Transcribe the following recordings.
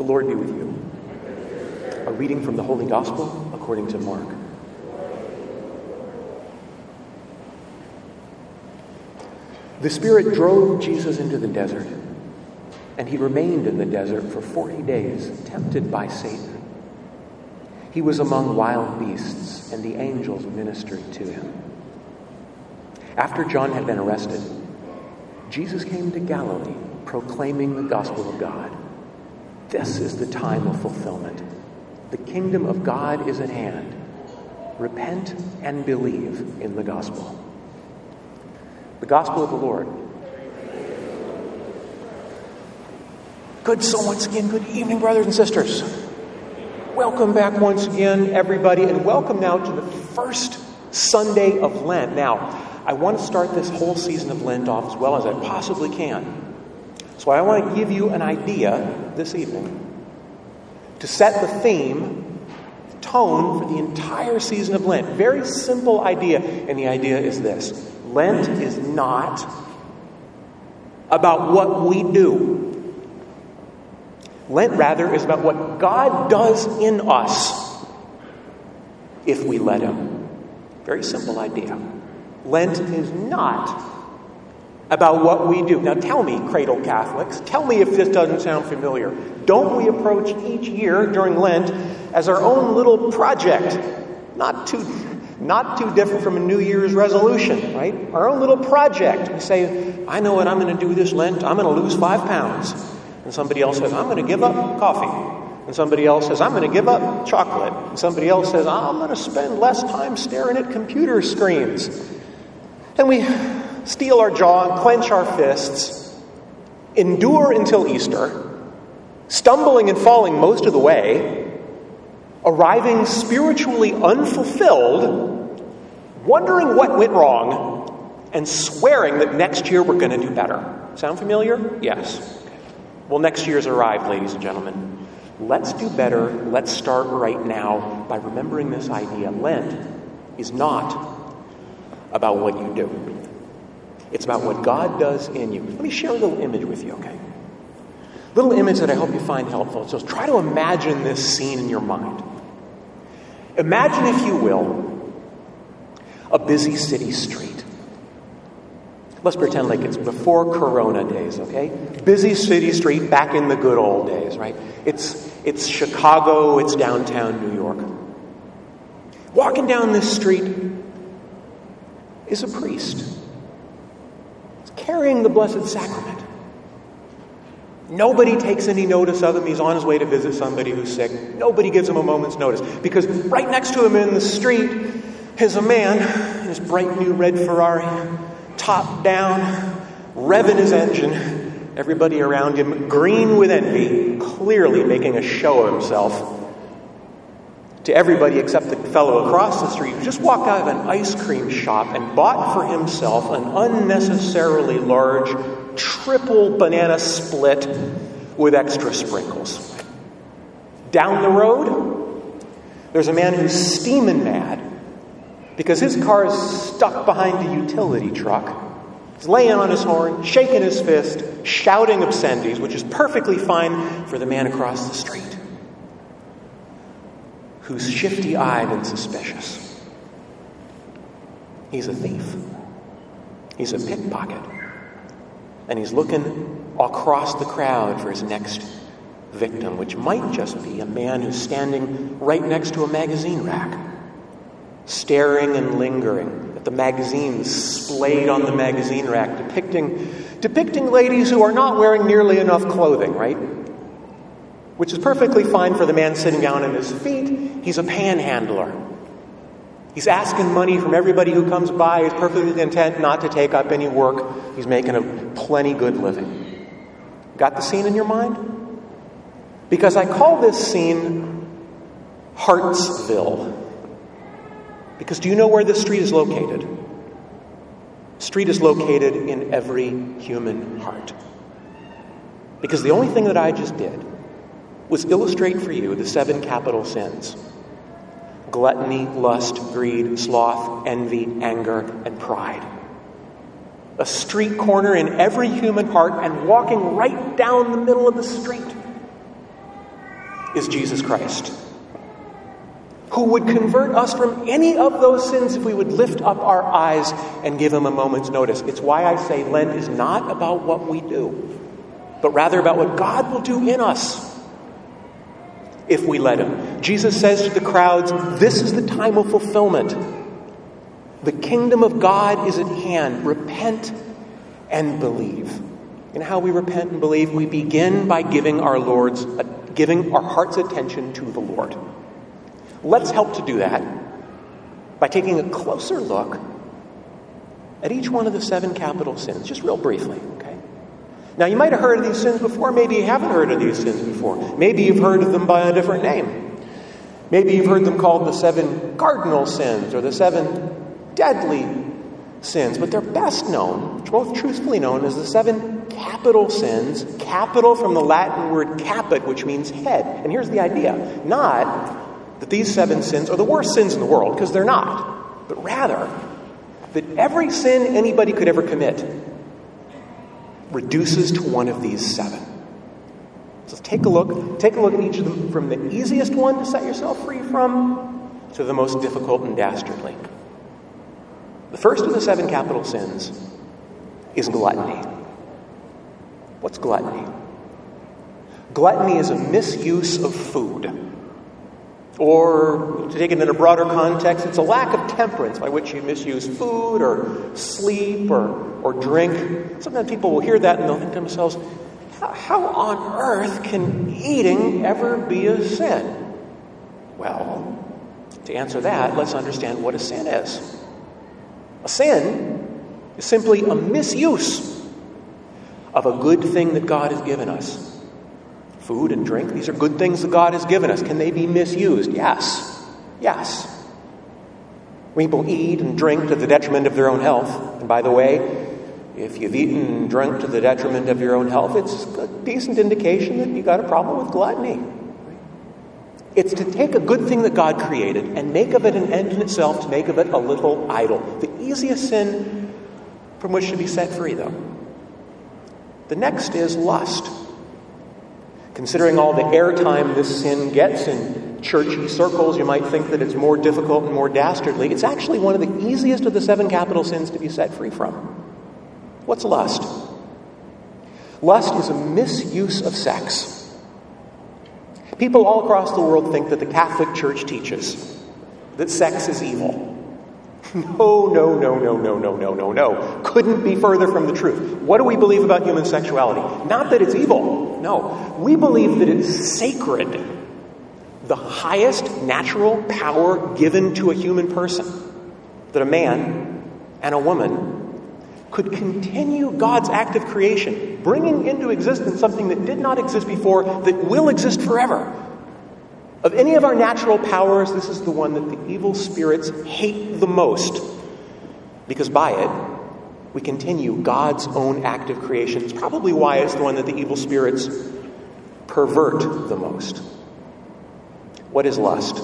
The Lord be with you. A reading from the Holy Gospel according to Mark. The Spirit drove Jesus into the desert, and he remained in the desert for 40 days, tempted by Satan. He was among wild beasts, and the angels ministered to him. After John had been arrested, Jesus came to Galilee, proclaiming the gospel of God. This is the time of fulfillment. The kingdom of God is at hand. Repent and believe in the gospel. The gospel of the Lord. So once again, good evening, brothers and sisters. Welcome back once again, everybody, and welcome now to the first Sunday of Lent. Now, I want to start this whole season of Lent off as well as I possibly can. So I want to give you an idea this evening to set the theme, the tone for the entire season of Lent. Very simple idea, and the idea is this. Lent is not about what we do. Lent, rather, is about what God does in us if we let Him. Very simple idea. Lent is not about what we do. Now tell me, cradle Catholics, tell me if this doesn't sound familiar. Don't we approach each year during Lent as our own little project? Not too different from a New Year's resolution, right? Our own little project. We say, I know what I'm going to do this Lent. I'm going to lose 5 pounds. And somebody else says, I'm going to give up coffee. And somebody else says, I'm going to give up chocolate. And somebody else says, I'm going to spend less time staring at computer screens. And we steel our jaw, clench our fists, endure until Easter, stumbling and falling most of the way, arriving spiritually unfulfilled, wondering what went wrong, and swearing that next year we're going to do better. Sound familiar? Yes. Well, next year's arrived, ladies and gentlemen. Let's do better. Let's start right now by remembering this idea. Lent is not about what you do. It's about what God does in you. Let me share a little image with you, okay? Little image that I hope you find helpful. So try to imagine this scene in your mind. Imagine, if you will, a busy city street. Let's pretend like it's before Corona days, okay? Busy city street back in the good old days, right? It's Chicago, it's downtown New York. Walking down this street is a priest. He's carrying the Blessed Sacrament. Nobody takes any notice of him. He's on his way to visit somebody who's sick. Nobody gives him a moment's notice. Because right next to him in the street is a man in his bright new red Ferrari, top down, revving his engine. Everybody around him green with envy, clearly making a show of himself. To everybody except the fellow across the street who just walked out of an ice cream shop and bought for himself an unnecessarily large triple banana split with extra sprinkles. Down the road, there's a man who's steaming mad because his car is stuck behind a utility truck. He's laying on his horn, shaking his fist, shouting obscenities, which is perfectly fine for the man across the street, who's shifty-eyed and suspicious. He's a thief. He's a pickpocket. And he's looking across the crowd for his next victim, which might just be a man who's standing right next to a magazine rack, staring and lingering at the magazines splayed on the magazine rack, depicting ladies who are not wearing nearly enough clothing, right? Which is perfectly fine for the man sitting down at his feet. He's a panhandler. He's asking money from everybody who comes by. He's perfectly content not to take up any work. He's making a plenty good living. Got the scene in your mind? Because I call this scene Heartsville. Because do you know where this street is located? The street is located in every human heart. Because the only thing that I just did was illustrate for you the 7 capital sins: gluttony, lust, greed, sloth, envy, anger, and pride. A street corner in every human heart, and walking right down the middle of the street is Jesus Christ, who would convert us from any of those sins if we would lift up our eyes and give him a moment's notice. It's why I say Lent is not about what we do, but rather about what God will do in us if we let him. Jesus says to the crowds, this is the time of fulfillment. The kingdom of God is at hand. Repent and believe. And how we repent and believe? We begin by giving our heart's attention to the Lord. Let's help to do that by taking a closer look at each one of the 7 capital sins, just real briefly, okay? Now, you might have heard of these sins before. Maybe you haven't heard of these sins before. Maybe you've heard of them by a different name. Maybe you've heard them called the 7 cardinal sins or the 7 deadly sins. But they're best known, both truthfully known, as the 7 capital sins. Capital from the Latin word caput, which means head. And here's the idea. Not that these 7 sins are the worst sins in the world, because they're not. But rather, that every sin anybody could ever commit reduces to one of these 7. So take a look at each of them, from the easiest one to set yourself free from to the most difficult and dastardly. The first of the 7 capital sins is gluttony. What's gluttony? Gluttony is a misuse of food. Or, to take it in a broader context, it's a lack of temperance by which you misuse food or sleep or drink. Sometimes people will hear that and they'll think to themselves, how on earth can eating ever be a sin? Well, to answer that, let's understand what a sin is. A sin is simply a misuse of a good thing that God has given us. Food and drink, these are good things that God has given us. Can they be misused? Yes. Yes. People eat and drink to the detriment of their own health. And by the way, if you've eaten and drunk to the detriment of your own health, it's a decent indication that you've got a problem with gluttony. It's to take a good thing that God created and make of it an end in itself, to make of it a little idol. The easiest sin from which to be set free, though. The next is lust. Considering all the airtime this sin gets in churchy circles, you might think that it's more difficult and more dastardly. It's actually one of the easiest of the 7 capital sins to be set free from. What's lust? Lust is a misuse of sex. People all across the world think that the Catholic Church teaches that sex is evil. No. Couldn't be further from the truth. What do we believe about human sexuality? Not that it's evil. No. We believe that it's sacred. The highest natural power given to a human person. That a man and a woman could continue God's act of creation, bringing into existence something that did not exist before, that will exist forever. Of any of our natural powers, this is the one that the evil spirits hate the most, because by it, we continue God's own act of creation. It's probably why it's the one that the evil spirits pervert the most. What is lust?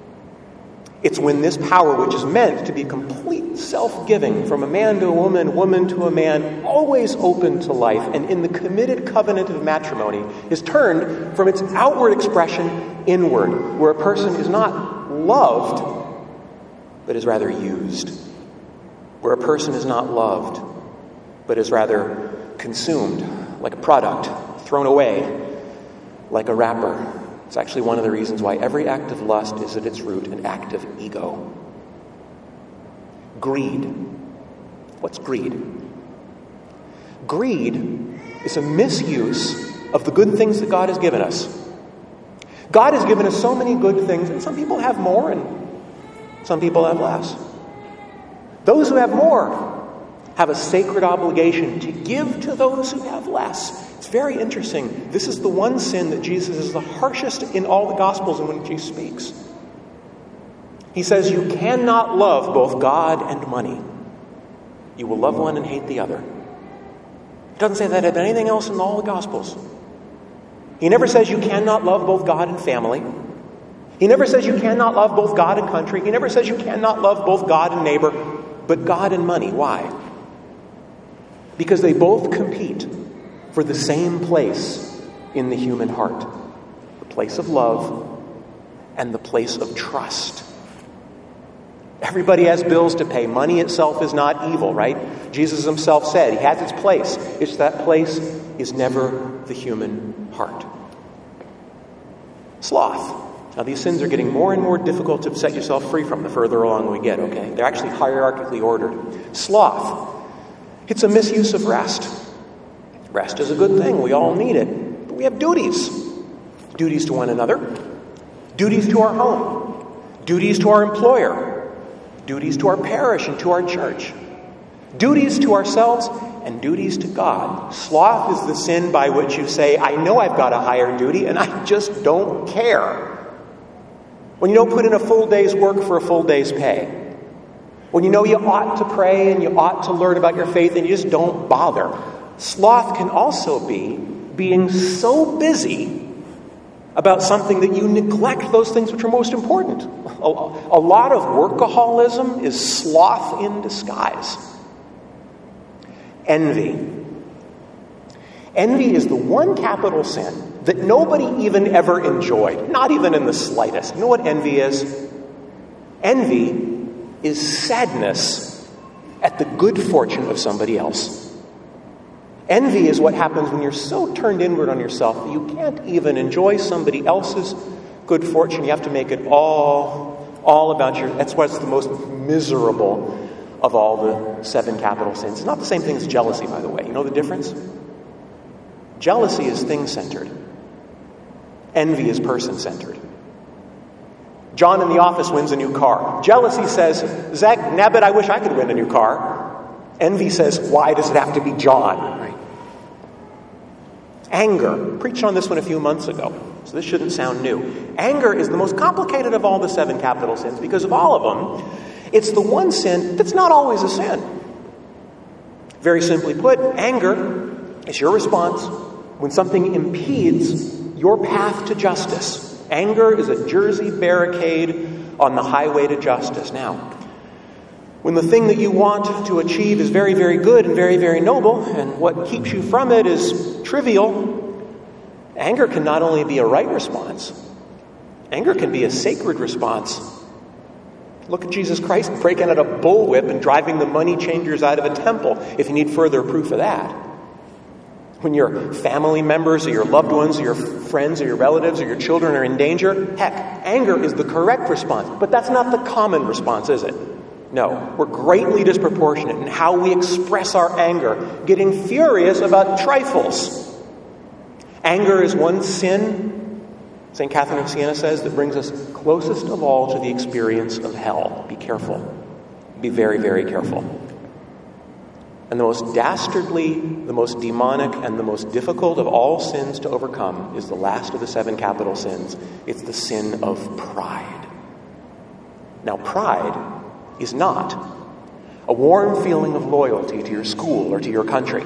It's when this power, which is meant to be complete self-giving, from a man to a woman to a man, always open to life, and in the committed covenant of matrimony, is turned from its outward expression inward, where a person is not loved, but is rather used. Where a person is not loved, but is rather consumed, like a product, thrown away, like a wrapper. It's actually one of the reasons why every act of lust is at its root an act of ego. Greed. What's greed? Greed is a misuse of the good things that God has given us. God has given us so many good things, and some people have more and some people have less. Those who have more have a sacred obligation to give to those who have less. It's very interesting. This is the one sin that Jesus is the harshest in all the Gospels and when Jesus speaks. He says, you cannot love both God and money. You will love one and hate the other. He doesn't say that about anything else in all the Gospels. He never says you cannot love both God and family. He never says you cannot love both God and country. He never says you cannot love both God and neighbor, but God and money. Why? Because they both compete for the same place in the human heart. The place of love, and the place of trust. Everybody has bills to pay. Money itself is not evil, right? Jesus himself said he has its place. It's that place is never the human heart. Sloth. Now, these sins are getting more and more difficult to set yourself free from the further along we get, okay? They're actually hierarchically ordered. Sloth. It's a misuse of rest. Rest is a good thing. We all need it. But we have duties. Duties to one another. Duties to our home. Duties to our employer. Duties to our parish and to our church. Duties to ourselves and duties to God. Sloth is the sin by which you say, I know I've got a higher duty and I just don't care. When you don't put in a full day's work for a full day's pay. When you know you ought to pray and you ought to learn about your faith and you just don't bother. Sloth can also be being so busy about something that you neglect those things which are most important. A lot of workaholism is sloth in disguise. Envy. Envy is the one capital sin that nobody even ever enjoyed, not even in the slightest. You know what envy is? Envy is sadness at the good fortune of somebody else. Envy is what happens when you're so turned inward on yourself that you can't even enjoy somebody else's good fortune. You have to make it all about your... That's why it's the most miserable of all the 7 capital sins. It's not the same thing as jealousy, by the way. You know the difference? Jealousy is thing-centered. Envy is person-centered. John in the office wins a new car. Jealousy says, Zach, nabbit, I wish I could win a new car. Envy says, why does it have to be John? Right? Anger. Preached on this one a few months ago, so this shouldn't sound new. Anger is the most complicated of all the 7 capital sins because of all of them. It's the one sin that's not always a sin. Very simply put, anger is your response when something impedes your path to justice. Anger is a Jersey barricade on the highway to justice. Now, when the thing that you want to achieve is very, very good and very, very noble, and what keeps you from it is trivial, anger can not only be a right response, anger can be a sacred response. Look at Jesus Christ breaking out a bullwhip and driving the money changers out of a temple, if you need further proof of that. When your family members or your loved ones or your friends or your relatives or your children are in danger, heck, anger is the correct response. But that's not the common response, is it? No, we're greatly disproportionate in how we express our anger, getting furious about trifles. Anger is one sin, St. Catherine of Siena says, that brings us closest of all to the experience of hell. Be careful. Be very, very careful. And the most dastardly, the most demonic, and the most difficult of all sins to overcome is the last of the 7 capital sins. It's the sin of pride. Now, pride is not a warm feeling of loyalty to your school or to your country.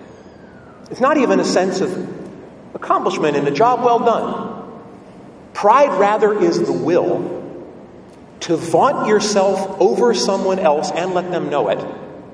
It's not even a sense of accomplishment and a job well done. Pride, rather, is the will to vaunt yourself over someone else and let them know it.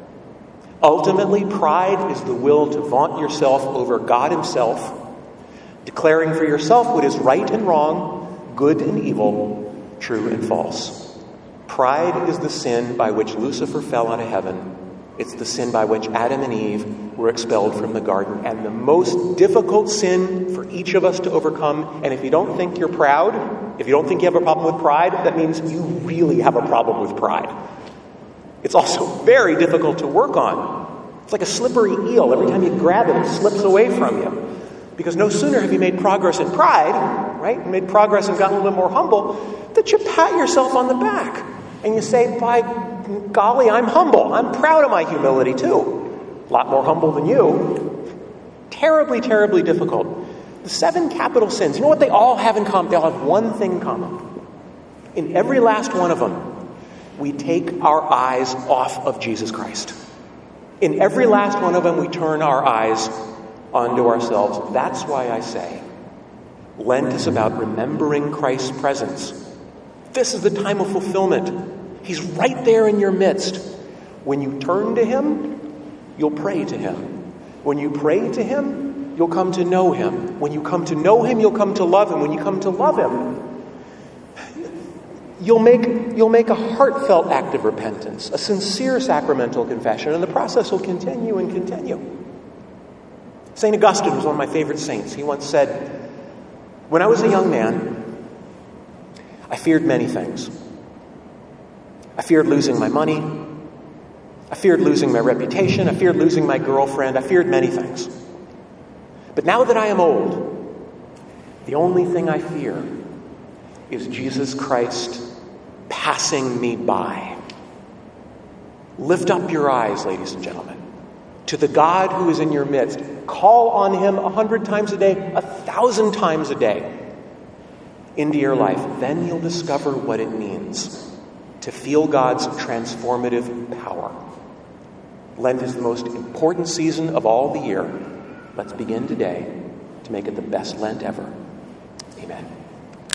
Ultimately, pride is the will to vaunt yourself over God himself, declaring for yourself what is right and wrong, good and evil, true and false. Pride is the sin by which Lucifer fell out of heaven. It's the sin by which Adam and Eve were expelled from the garden. And the most difficult sin for each of us to overcome. And if you don't think you're proud, if you don't think you have a problem with pride, that means you really have a problem with pride. It's also very difficult to work on. It's like a slippery eel. Every time you grab it, it slips away from you. Because no sooner have you made progress in pride, right? Made progress and gotten a little bit more humble, that you pat yourself on the back. And you say, by golly, I'm humble. I'm proud of my humility too. A lot more humble than you. Terribly, terribly difficult. The 7 capital sins, you know what they all have in common? They all have one thing in common. In every last one of them, we take our eyes off of Jesus Christ. In every last one of them, we turn our eyes onto ourselves. That's why I say, Lent is about remembering Christ's presence. This is the time of fulfillment. He's right there in your midst. When you turn to him, you'll pray to him. When you pray to him, you'll come to know him. When you come to know him, you'll come to love him. When you come to love him, you'll make a heartfelt act of repentance, a sincere sacramental confession, and the process will continue and continue. St. Augustine was one of my favorite saints. He once said, "When I was a young man, I feared many things. I feared losing my money. I feared losing my reputation. I feared losing my girlfriend. I feared many things. But now that I am old, the only thing I fear is Jesus Christ passing me by." Lift up your eyes, ladies and gentlemen, to the God who is in your midst. Call on him 100 times a day, 1,000 times a day into your life. Then you'll discover what it means to feel God's transformative power. Lent is the most important season of all the year. Let's begin today to make it the best Lent ever. Amen.